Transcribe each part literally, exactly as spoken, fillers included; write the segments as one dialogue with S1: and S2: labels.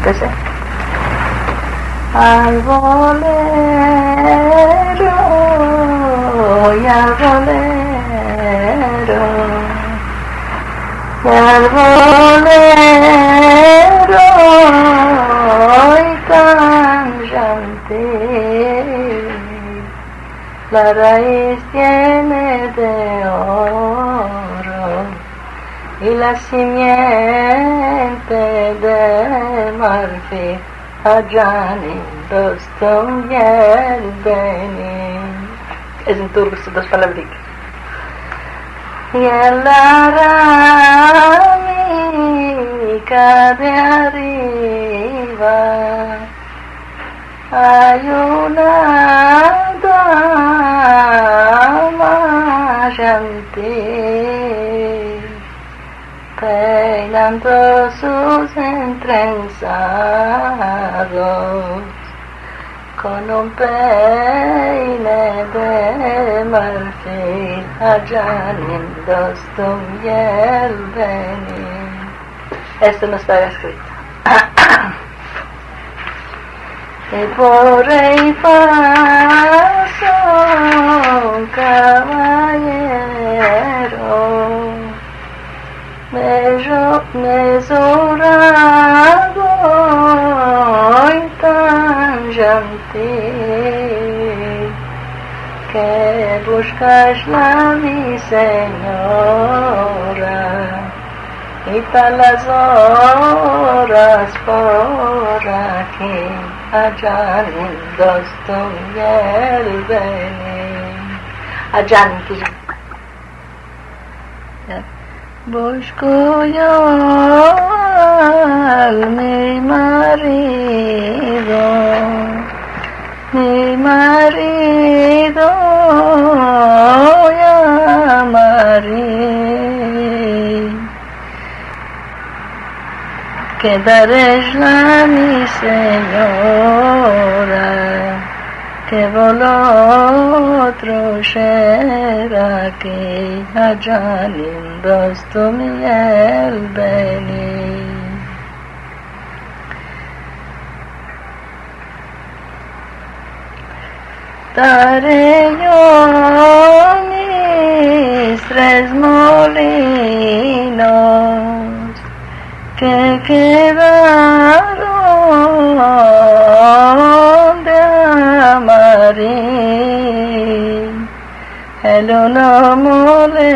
S1: ¿Qué al bolero y al bolero y al bolero y cantantes la raíz tiene de oro y la simiente de marfil. Hacanim dostum gel benim. Ezin turgusu dos palabritas. Yellaramica de arriba hay una dama gentil peinando sus entrenzados con un peine de marfil. Hacanim dostum gel benim. Esto no estaba escrito. Y por ahí pasó un caballero mesurado y tan gentil que buscas la mi señora y tal las horas por aquí. Hacanim dostum gel benim. Hacanim kızım. Busco yo al mi marido, mi marido ya marí, que daréis la mi señora, que vosotros será que Hacanim dostum gel benim. Daré yo mis tres molinos que quedaron de amarín. El uno mole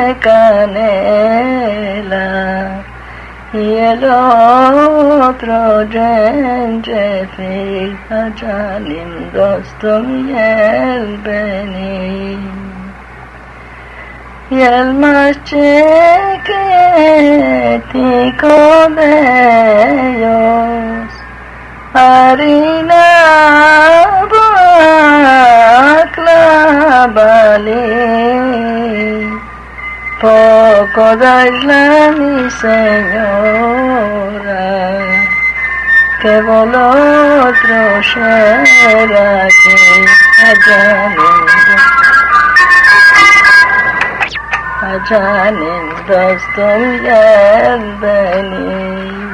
S1: canela y el otro genjefil. Hacanim dostum gel benim. Y el más chiquitico de ellos harina baklavalim. Poco dais la mi señora, que vosotros será que Hacanim Hacanim dostum gel benim.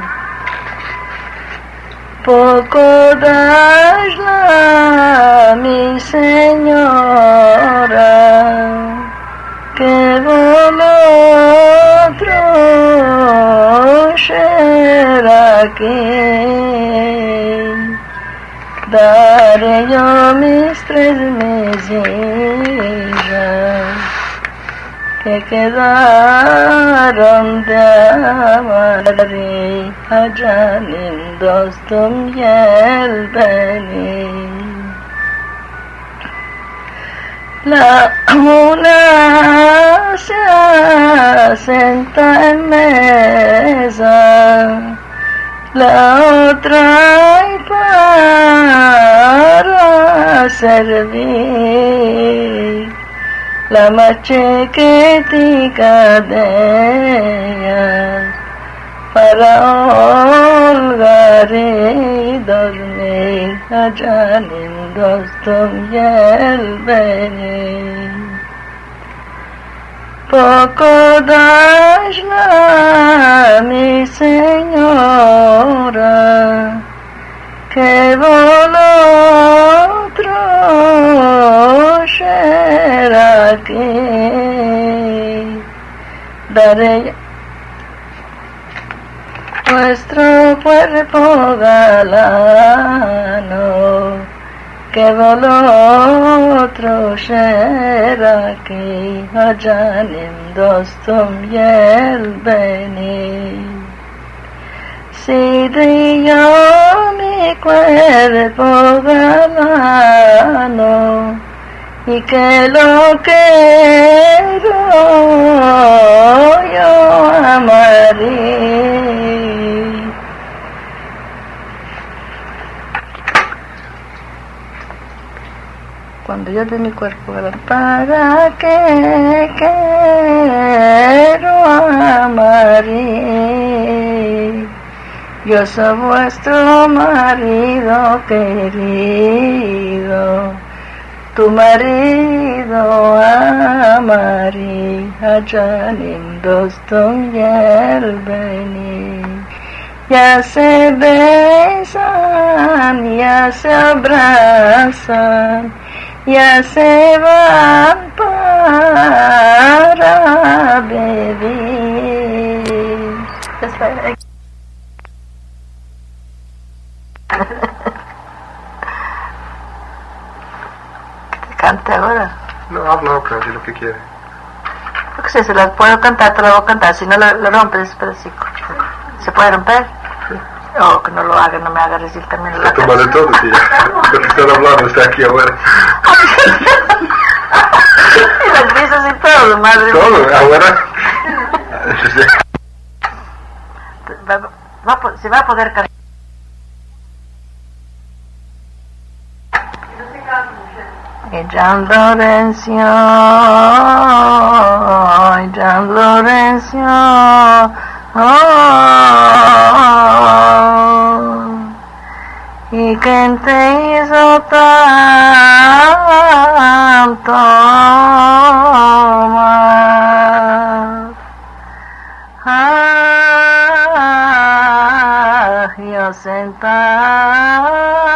S1: Poco das la mi señora, que vosotros será que daré yo mis tres mesillas que quedaron de amarí. Hacanim dostum gel benim. La una se sienta en mesa, la otra hay para servir. La más chiquitica de ellas para holgar y dormir. Hacanim dostum gel benim. Poco das la mi señora, che vosotros será que daré vuestro cuerpo galano, que vosotros será que hayanim dostum yel beni. Si dio mi cuerpo galano y que lo quiero yo amaré. Cuando yo de mi cuerpo galano, para que quiero amaré. Yo soy vuestro marido querido, tu marido amaré, hayanim dostum yel beni. Ya se besan, ya se abrazan, ya se van para beber. ¿Que cante ahora?
S2: No, habla otra, si lo que quiere.
S1: Yo qué sé, se la puedo cantar, te la voy a cantar, si no lo, lo rompes, pedacico. ¿Se puede romper? Sí. O oh, que no lo haga, no me haga decir también la
S2: canción. Toma de todo, tía. Lo que están hablando está aquí ahora.
S1: Y las piezas y todo, madre.
S2: Todo, ahora.
S1: va, va, se va a poder cantar. Gian Lorenzo, Gian Lorenzo, oh, y quien te hizo tanto mal, ah, yo sentado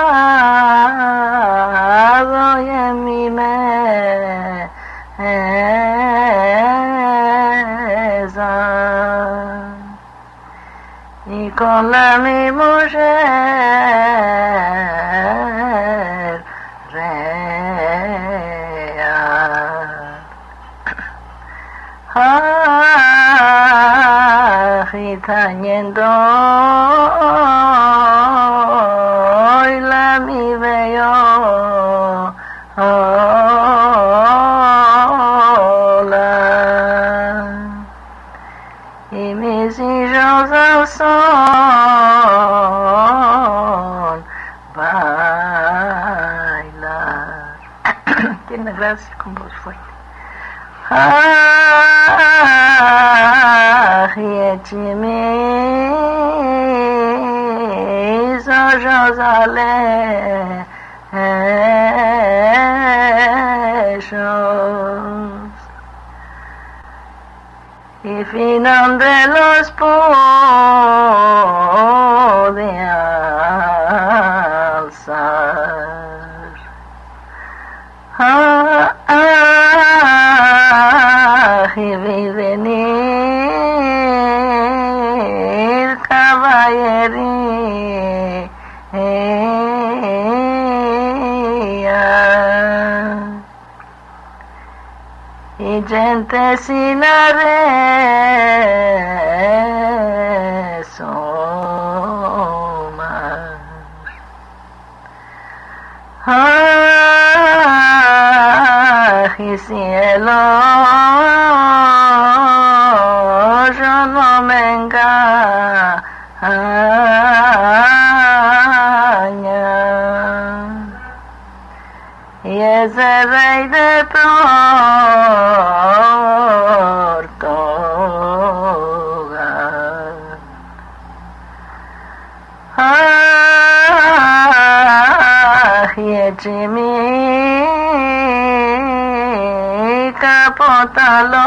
S1: y en mi mesa y con la mi mujer real, agitando y la mi veo hola y mis hijos son bailar. Tiene gracia con voz fuerte. Ah, mis ojos alejos y final de los pude alzar. Ah, ah, y vi venir caballería y gente sin asomar. Ah, y cielo, yo no me engaña, y ese rey de Portugal, ah, y echimi capota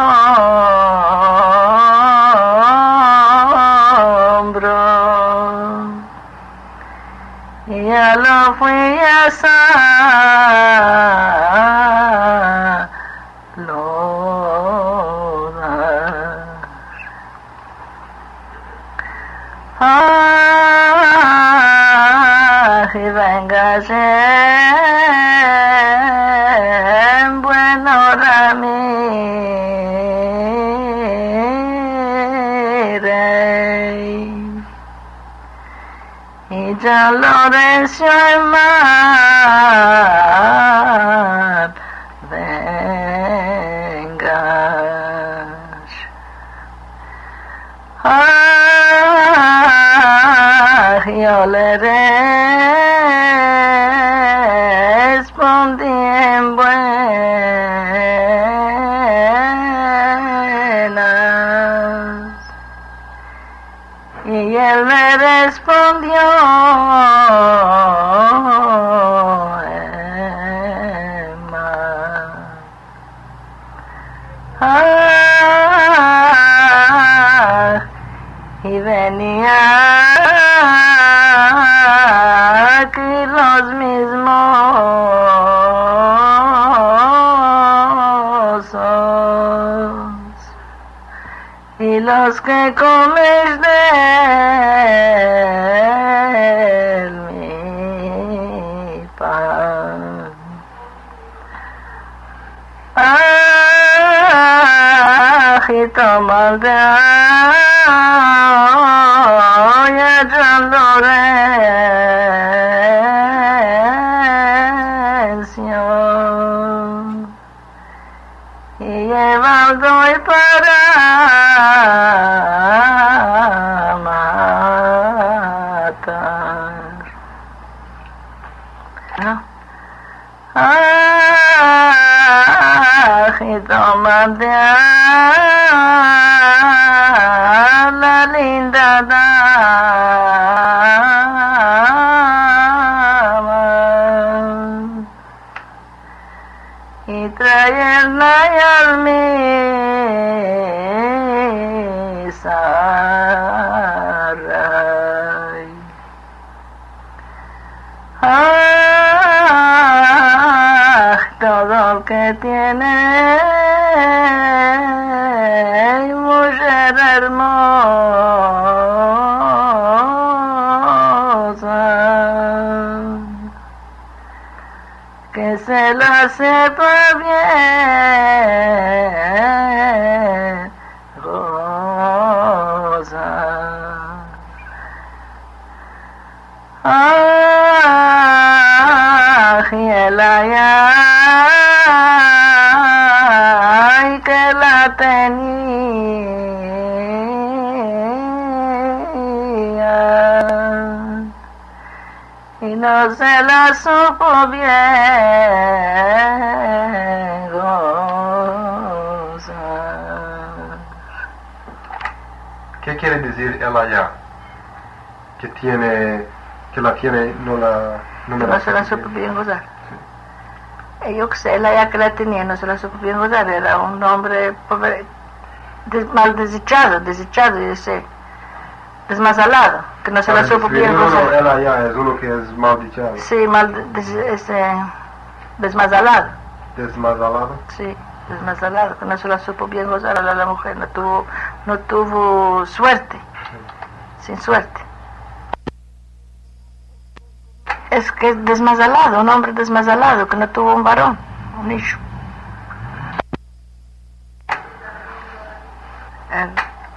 S1: al hombro y ya lo fui a saludar. Ah, y véngase en buen hora mi rey. Y ya Lorenzo el mar vengas. Ah, yo le respondí en buenas. Y él me respondió en mal. Ah, y venía aquí los mismos y los que comes de él mi pan. Ah, y toma de olla John Lorenzo y llevando y para matar. ¿No? Ah, y toma de la linda dama y traerla al misaray. Ah, todo el que tiene mujer hermosa que se la sepa bien gozar. Ah, y el ay que la tenía y no se la supo bien gozar.
S2: ¿Qué quiere decir el allá? Que tiene, que la tiene, no la... No, me
S1: No
S2: la
S1: se la supo bien gozar. Eh, Yo que sé, el allá que la tenía no se la supo bien gozar, era un hombre pobre, des- mal desechado, desechado, yo sé, desmasalado, que no se la supo bien
S2: no, no,
S1: gozar.
S2: el allá es uno que es maldichado,
S1: Sí, mal, des, ese, desmasalado,
S2: desmazalado.
S1: sí, desmasalado, que no se la supo bien gozar a la, la mujer, no tuvo, no tuvo suerte, sin suerte. Es que es desmasalado, un hombre desmasalado, que no tuvo un varón, un hijo. El,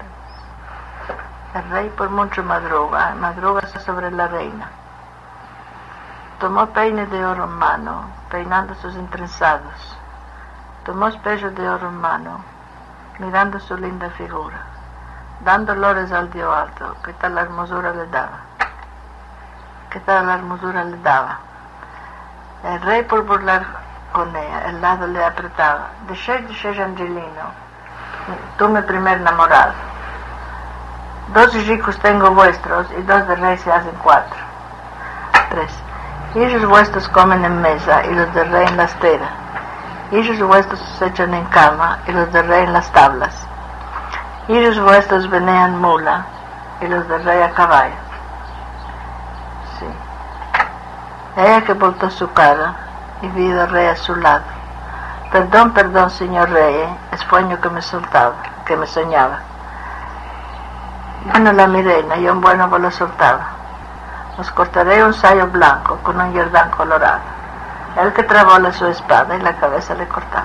S1: el rey por mucho madruga, madruga sobre la reina. Tomó peine de oro en mano, peinando sus entrenzados. Tomó espejo de oro en mano, mirando su linda figura, dando lores al Dios alto, que tal hermosura le daba. Que tal la hermosura le daba. El rey por burlar con ella, el lado le apretaba. Deixé de ser Angelino, tú mi primer enamorado. Dos ricos tengo vuestros y dos de rey se hacen cuatro. Tres. Hijos vuestros comen en mesa y los del rey en la estera. Hijos vuestros se echan en cama y los del rey en las tablas. Hijos vuestros venean mula y los del rey a caballo. Sí. Ella que voltó su cara y vi al rey a su lado. Perdón, perdón, señor rey, es sueño que me soltaba, que me soñaba. Bueno, la mirena, y un bueno me lo soltaba. Os cortaré un sayo blanco con un yerdán colorado. El que trabó la su espada y la cabeza le cortaba.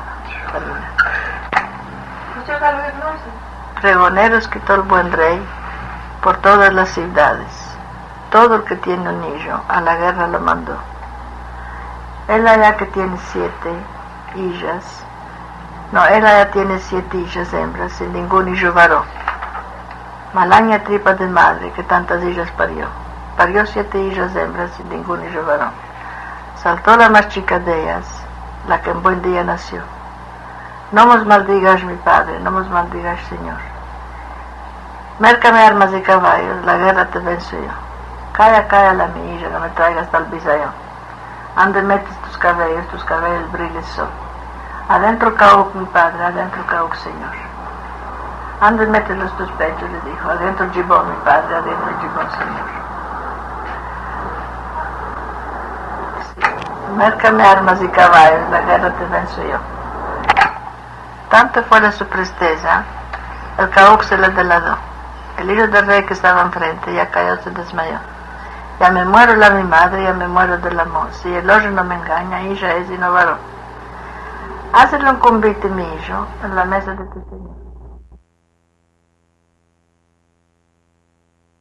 S1: Pregoneros quitó el buen rey por todas las ciudades. Todo el que tiene un niño a la guerra lo mandó. Él allá que tiene siete hijas, no, él allá tiene siete hijas hembras sin ningún hijo varón. Malaña tripa de madre que tantas hijas parió. Parió siete hijas hembras sin ningún hijo varón. Saltó la más chica de ellas, la que en buen día nació. No nos maldigas, mi padre, no nos maldigas, Señor. Mércame armas y caballos, la guerra te venzo yo. Calla, calla la mi hija, no me traigas tal bisayón. Ande metes tus cabellos, tus cabellos brilles son. Adentro cauc, mi padre, adentro cauc, Señor. Ande metes los tus pechos, le dijo. Adentro gibón, mi padre, adentro gibón, Señor. Mércame armas y caballos, la guerra te venzo yo. Tanto fue su presteza, el cauc se le deladó. El hijo del rey que estaba enfrente ya cayó, se desmayó. Ya me muero la mi madre, ya me muero del amor. Si el ojo no me engaña, ella es y no varón. Hazle un convite, mi hijo, en la mesa de tu Señor.